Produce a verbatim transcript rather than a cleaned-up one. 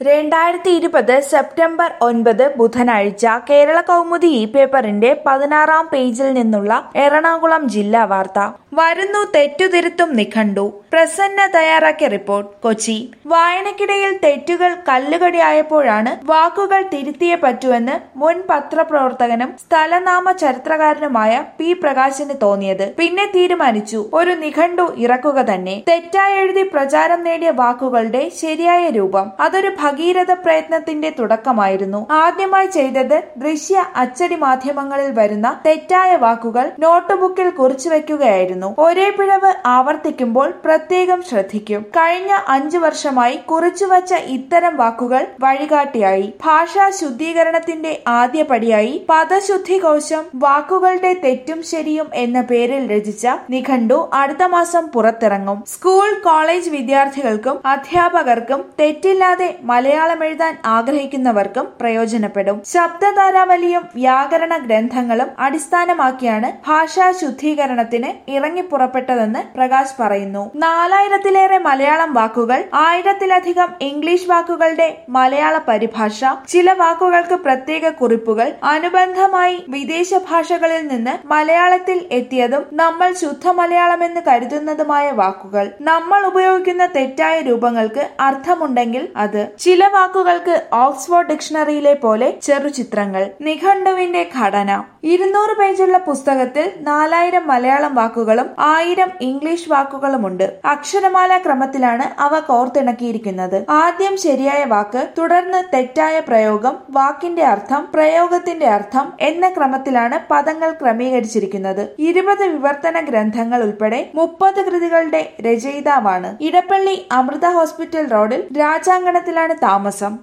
രണ്ടായിരത്തി ഇരുപത് സെപ്റ്റംബർ ഒൻപത് ബുധനാഴ്ച കേരള കൗമുദി ഇ പേപ്പറിന്റെ പതിനാറാം പേജിൽ നിന്നുള്ള എറണാകുളം ജില്ലാ വാർത്ത. വരുന്നു തെറ്റുതിരുത്തും നിഘണ്ടു. പ്രസന്ന തയ്യാറാക്കിയ റിപ്പോർട്ട്. കൊച്ചി. വായനക്കിടയിൽ തെറ്റുകൾ കല്ലുകടിയായപ്പോഴാണ് വാക്കുകൾ തിരുത്തിയേ പറ്റൂവെന്ന് മുൻ പത്രപ്രവർത്തകനും സ്ഥലനാമ ചരിത്രകാരനുമായ പി പ്രകാശിന് തോന്നിയത്. പിന്നെ തീരുമാനിച്ചു ഒരു നിഘണ്ടു ഇറക്കുക തന്നെ. തെറ്റായി എഴുതി പ്രചാരം നേടിയ വാക്കുകളുടെ ശരിയായ രൂപം. അതൊരു ഭഗീരഥ പ്രയത്നത്തിന്റെ തുടക്കമായിരുന്നു. ആദ്യമായി ചെയ്തത് ദൃശ്യ അച്ചടി മാധ്യമങ്ങളിൽ വരുന്ന തെറ്റായ വാക്കുകൾ നോട്ട്ബുക്കിൽ കുറിച്ചു വെക്കുകയായിരുന്നു. ഒരേ പിഴവ് ആവർത്തിക്കുമ്പോൾ പ്രത്യേകം ശ്രദ്ധിക്കും. കഴിഞ്ഞ അഞ്ചു വർഷമായി കുറിച്ചുവച്ച ഇത്തരം വാക്കുകൾ വഴികാട്ടിയായി. ഭാഷാ ശുദ്ധീകരണത്തിന്റെ ആദ്യപടിയായി പദശുദ്ധി കോശം വാക്കുകളുടെ തെറ്റും ശരിയും എന്ന പേരിൽ രചിച്ച നിഘണ്ടു അടുത്ത മാസം പുറത്തിറങ്ങും. സ്കൂൾ കോളേജ് വിദ്യാർത്ഥികൾക്കും അധ്യാപകർക്കും തെറ്റില്ലാതെ മലയാളം എഴുതാൻ ആഗ്രഹിക്കുന്നവർക്കും പ്രയോജനപ്പെടും. ശബ്ദധാരാവലിയും വ്യാകരണ ഗ്രന്ഥങ്ങളും അടിസ്ഥാനമാക്കിയാണ് ഭാഷാ ശുദ്ധീകരണത്തിന് ഇറങ്ങിപ്പുറപ്പെട്ടതെന്ന് പ്രകാശ് പറയുന്നു. നാലായിരത്തിലേറെ മലയാളം വാക്കുകൾ, ആയിരത്തിലധികം ഇംഗ്ലീഷ് വാക്കുകളുടെ മലയാള പരിഭാഷ, ചില വാക്കുകൾക്ക് പ്രത്യേക കുറിപ്പുകൾ, അനുബന്ധമായി വിദേശ ഭാഷകളിൽ നിന്ന് മലയാളത്തിൽ എത്തിയതും നമ്മൾ ശുദ്ധ മലയാളമെന്ന് കരുതുന്നതുമായ വാക്കുകൾ, നമ്മൾ ഉപയോഗിക്കുന്ന തെറ്റായ രൂപങ്ങൾക്ക് അർത്ഥമുണ്ടെങ്കിൽ അത്, ചില വാക്കുകൾക്ക് ഓക്സ്ഫോർഡ് ഡിക്ഷണറിയിലെ പോലെ ചെറുചിത്രങ്ങൾ. നിഘണ്ടുവിന്റെ ഘടന. ഇരുന്നൂറ് പേജുള്ള പുസ്തകത്തിൽ നാലായിരം മലയാളം വാക്കുകളും ആയിരം ഇംഗ്ലീഷ് വാക്കുകളുമുണ്ട്. അക്ഷരമാല ക്രമത്തിലാണ് അവ കോർത്തിണക്കിയിരിക്കുന്നത്. ആദ്യം ശരിയായ വാക്ക്, തുടർന്ന് തെറ്റായ പ്രയോഗം, വാക്കിന്റെ അർത്ഥം, പ്രയോഗത്തിന്റെ അർത്ഥം എന്ന ക്രമത്തിലാണ് പദങ്ങൾ ക്രമീകരിച്ചിരിക്കുന്നത്. ഇരുപത് വിവർത്തന ഗ്രന്ഥങ്ങൾ ഉൾപ്പെടെ മുപ്പത് കൃതികളുടെ രചയിതാവാണ്. ഇടപ്പള്ളി അമൃത ഹോസ്പിറ്റൽ റോഡിൽ രാജാങ്കണത്തിലാണ് താമസം.